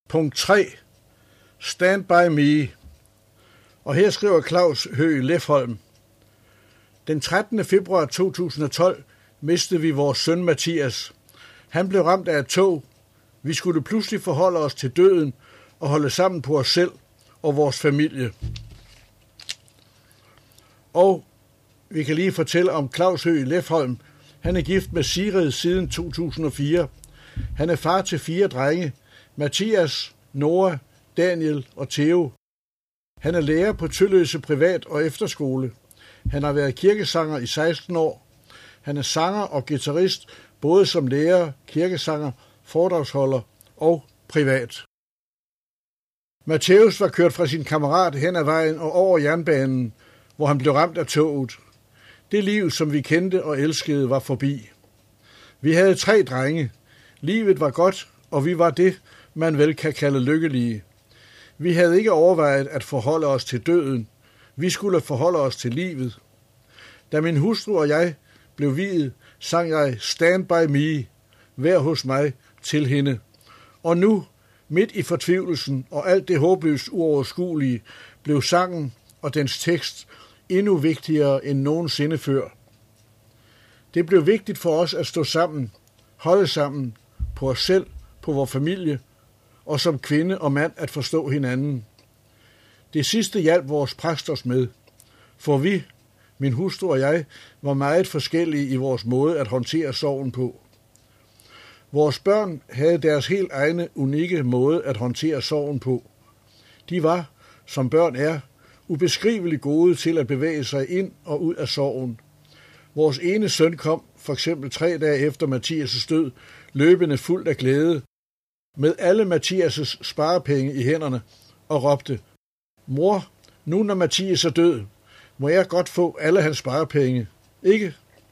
Punkt 3. Stand by me. Og her skriver Claus Høgh Lefholm. Den 13. februar 2012 mistede vi vores søn Mathias. Han blev ramt af et tog. Vi skulle pludselig forholde os til døden og holde sammen på os selv og vores familie. Og vi kan lige fortælle om Claus Høgh Lefholm. Han er gift med Sigrid siden 2004. Han er far til 4 drenge. Mathias, Nora, Daniel og Theo. Han er lærer på Tølløse Privat- og Efterskole. Han har været kirkesanger i 16 år. Han er sanger og guitarist, både som lærer, kirkesanger, foredragsholder og privat. Matthæus var kørt fra sin kammerat hen ad vejen og over jernbanen, hvor han blev ramt af toget. Det liv, som vi kendte og elskede, var forbi. Vi havde 3 drenge. Livet var godt, og vi var det, man vel kan kalde lykkelige. Vi havde ikke overvejet at forholde os til døden. Vi skulle forholde os til livet. Da min hustru og jeg blev viet, sang jeg Stand by me, vær hos mig, til hende. Og nu, midt i fortvivlelsen og alt det håbløst uoverskuelige, blev sangen og dens tekst endnu vigtigere end nogensinde før. Det blev vigtigt for os at stå sammen, holde sammen, på os selv, på vores familie, og som kvinde og mand at forstå hinanden. Det sidste hjalp vores præst os med, for vi, min hustru og jeg, var meget forskellige i vores måde at håndtere sorgen på. Vores børn havde deres helt egne, unikke måde at håndtere sorgen på. De var, som børn er, ubeskriveligt gode til at bevæge sig ind og ud af sorgen. Vores ene søn kom, for eksempel 3 dage efter Mathias' død, løbende fuldt af glæde, med alle Mathias' sparepenge i hænderne, og råbte, mor, nu når Mathias er død, må jeg godt få alle hans sparepenge, ikke?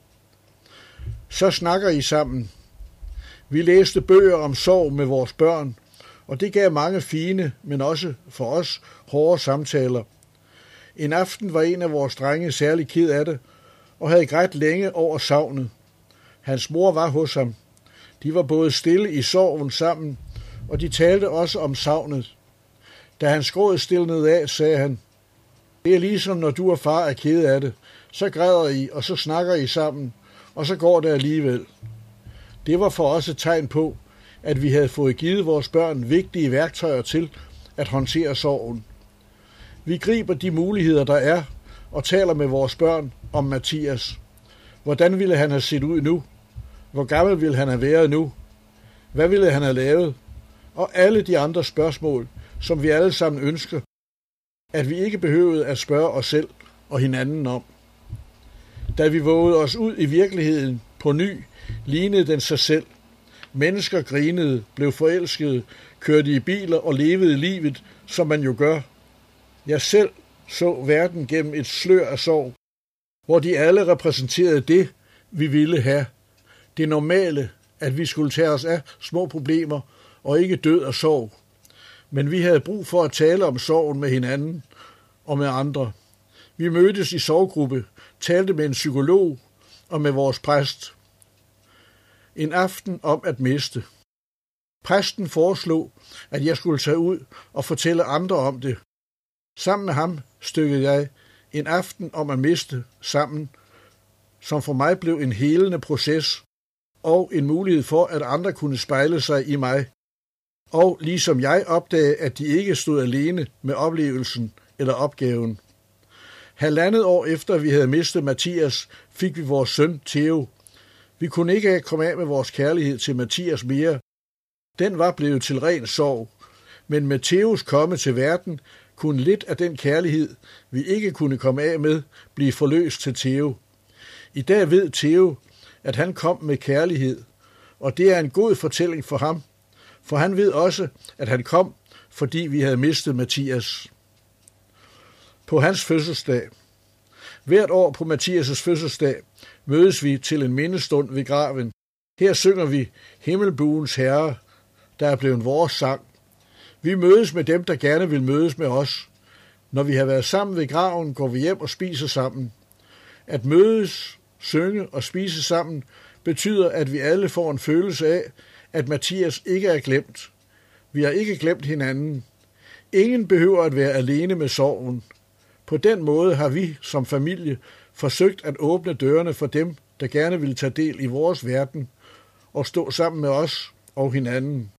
Så snakker I sammen. Vi læste bøger om sorg med vores børn, og det gav mange fine, men også for os hårde samtaler. En aften var en af vores drenge særlig ked af det, og havde grædt længe over savnet. Hans mor var hos ham. De var både stille i sorgen sammen, og de talte også om savnet. Da hans gråd stilnede af, sagde han, det er ligesom når du og far er ked af det. Så græder I, og så snakker I sammen, og så går det alligevel. Det var for os et tegn på, at vi havde fået givet vores børn vigtige værktøjer til at håndtere sorgen. Vi griber de muligheder, der er, og taler med vores børn om Mathias. Hvordan ville han have set ud nu? Hvor gammel ville han have været nu? Hvad ville han have lavet? Og alle de andre spørgsmål, som vi alle sammen ønsker, at vi ikke behøvede at spørge os selv og hinanden om. Da vi vågede os ud i virkeligheden på ny, lignede den sig selv. Mennesker grinede, blev forelskede, kørte i biler og levede livet, som man jo gør. Jeg selv så verden gennem et slør af sorg, hvor de alle repræsenterede det, vi ville have. Det normale, at vi skulle tage os af små problemer og ikke død af sorg. Men vi havde brug for at tale om sorgen med hinanden og med andre. Vi mødtes i sorggruppe, talte med en psykolog og med vores præst. En aften om at miste. Præsten foreslog, at jeg skulle tage ud og fortælle andre om det. Sammen med ham stykkede jeg en aften om at miste sammen, som for mig blev en helende proces og en mulighed for, at andre kunne spejle sig i mig. Og ligesom jeg opdagede, at de ikke stod alene med oplevelsen eller opgaven. 1,5 år efter vi havde mistet Mathias, fik vi vores søn Theo. Vi kunne ikke komme af med vores kærlighed til Mathias mere. Den var blevet til ren sorg. Men med Theos komme til verden, kunne lidt af den kærlighed, vi ikke kunne komme af med, blive forløst til Theo. I dag ved Theo, at han kom med kærlighed, og det er en god fortælling for ham, for han ved også, at han kom, fordi vi havde mistet Mathias. På hans fødselsdag. Hvert år på Mathias' fødselsdag mødes vi til en mindestund ved graven. Her synger vi Himmelbuens Herre, der er blevet vores sang. Vi mødes med dem, der gerne vil mødes med os. Når vi har været sammen ved graven, går vi hjem og spiser sammen. At mødes, synge og spise sammen betyder, at vi alle får en følelse af, at Mathias ikke er glemt. Vi har ikke glemt hinanden. Ingen behøver at være alene med sorgen. På den måde har vi som familie forsøgt at åbne dørene for dem, der gerne vil tage del i vores verden og stå sammen med os og hinanden.